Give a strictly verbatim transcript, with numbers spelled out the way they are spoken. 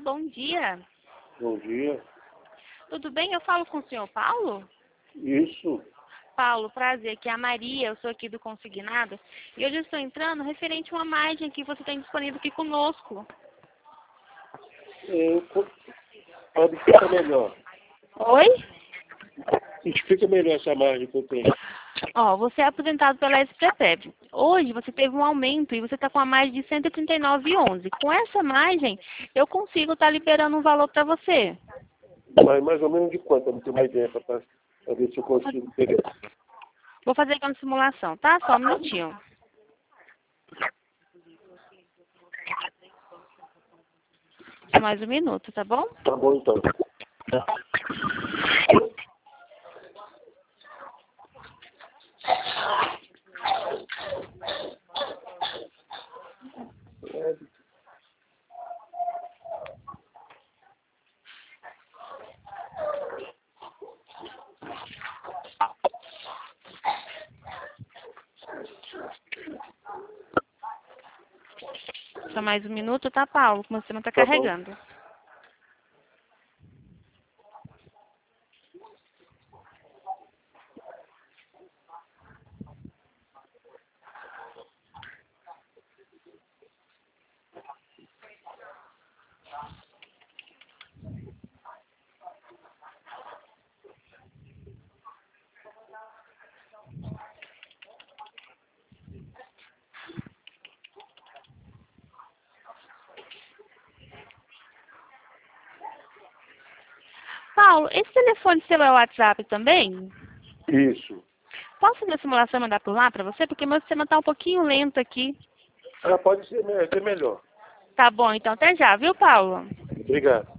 bom dia. Bom dia. Tudo bem? Eu falo com o senhor Paulo? Isso. Paulo, prazer, aqui é a Maria, eu sou aqui do Consignado. E hoje eu estou entrando referente a uma margem que você tem disponível aqui conosco. É, co- pode explicar melhor. Oi? Explica melhor essa margem que eu tenho. Ó, você é aposentado pela Exprepeb. Hoje você teve um aumento e você está com a margem de cento e trinta e nove vírgula onze. Com essa margem, eu consigo estar liberando um valor para você. Mas mais ou menos de quanto? Eu não tenho uma ideia para ver se eu consigo pegar. Vou fazer aqui uma simulação, tá? Só um minutinho. Só mais um minuto, tá bom? Tá bom, então. Só mais um minuto, tá, Paulo? Como você não está Tá bom. carregando. Paulo, esse telefone seu é o WhatsApp também? Isso. Posso fazer a simulação e mandar por lá para você? Porque meu sistema está um pouquinho lento aqui. Ah, pode ser, me- ser melhor. Tá bom, então até já, viu, Paulo? Obrigado.